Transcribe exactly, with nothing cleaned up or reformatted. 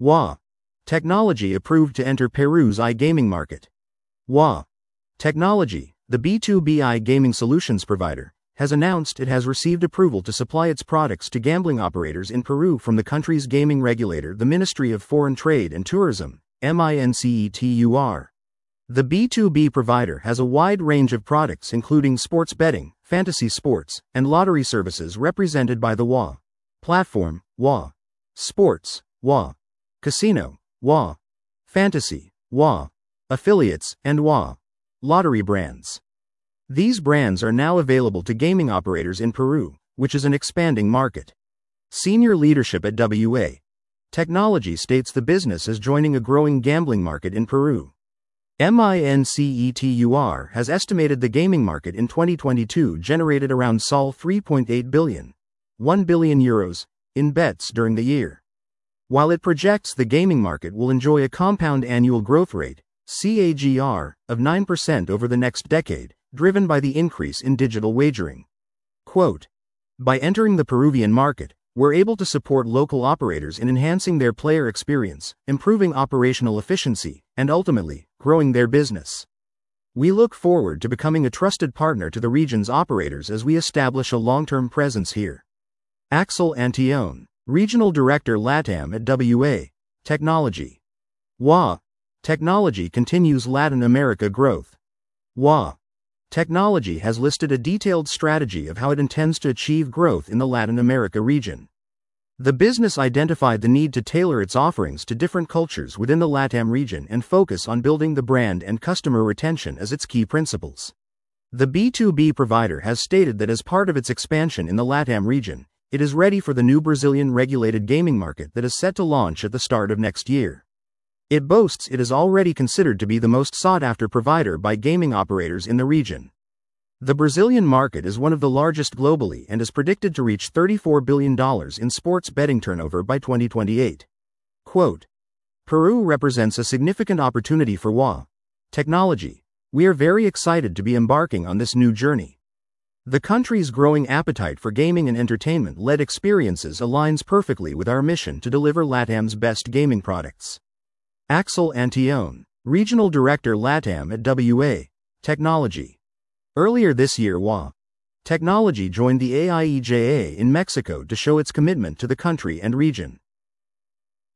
W A. Technology approved to enter Peru's iGaming market. W A. Technology, the B two B iGaming solutions provider, has announced it has received approval to supply its products to gambling operators in Peru from the country's gaming regulator, the Ministry of Foreign Trade and Tourism, MINCETUR. The B two B provider has a wide range of products including sports betting, fantasy sports, and lottery services represented by the W A. Platform, W A. Sports, W A. Casino, W A. Fantasy, W A. Affiliates, and W A. Lottery brands. These brands are now available to gaming operators in Peru, which is an expanding market. Senior leadership at W A. Technology states the business is joining a growing gambling market in Peru. MINCETUR has estimated the gaming market in twenty twenty-two generated around SOL three point eight billion, one billion euros, in bets during the year. While it projects the gaming market will enjoy a compound annual growth rate, C A G R, of nine percent over the next decade, driven by the increase in digital wagering. Quote, by entering the Peruvian market, we're able to support local operators in enhancing their player experience, improving operational efficiency, and ultimately, growing their business. We look forward to becoming a trusted partner to the region's operators as we establish a long-term presence here. Axel Antione, Regional Director LATAM at W A. Technology. W A. Technology continues Latin America growth. W A. Technology has listed a detailed strategy of how it intends to achieve growth in the Latin America region. The business identified the need to tailor its offerings to different cultures within the LATAM region and focus on building the brand and customer retention as its key principles. The B two B provider has stated that as part of its expansion in the LATAM region, it is ready for the new Brazilian regulated gaming market that is set to launch at the start of next year. It boasts it is already considered to be the most sought-after provider by gaming operators in the region. The Brazilian market is one of the largest globally and is predicted to reach thirty-four billion dollars in sports betting turnover by twenty twenty-eight. Quote, Peru represents a significant opportunity for W A. Technology. We are very excited to be embarking on this new journey. The country's growing appetite for gaming and entertainment-led experiences aligns perfectly with our mission to deliver LATAM's best gaming products. Axel Antione, Regional Director LATAM at W A. Technology. Earlier this year, W A. Technology joined the A I E J A in Mexico to show its commitment to the country and region.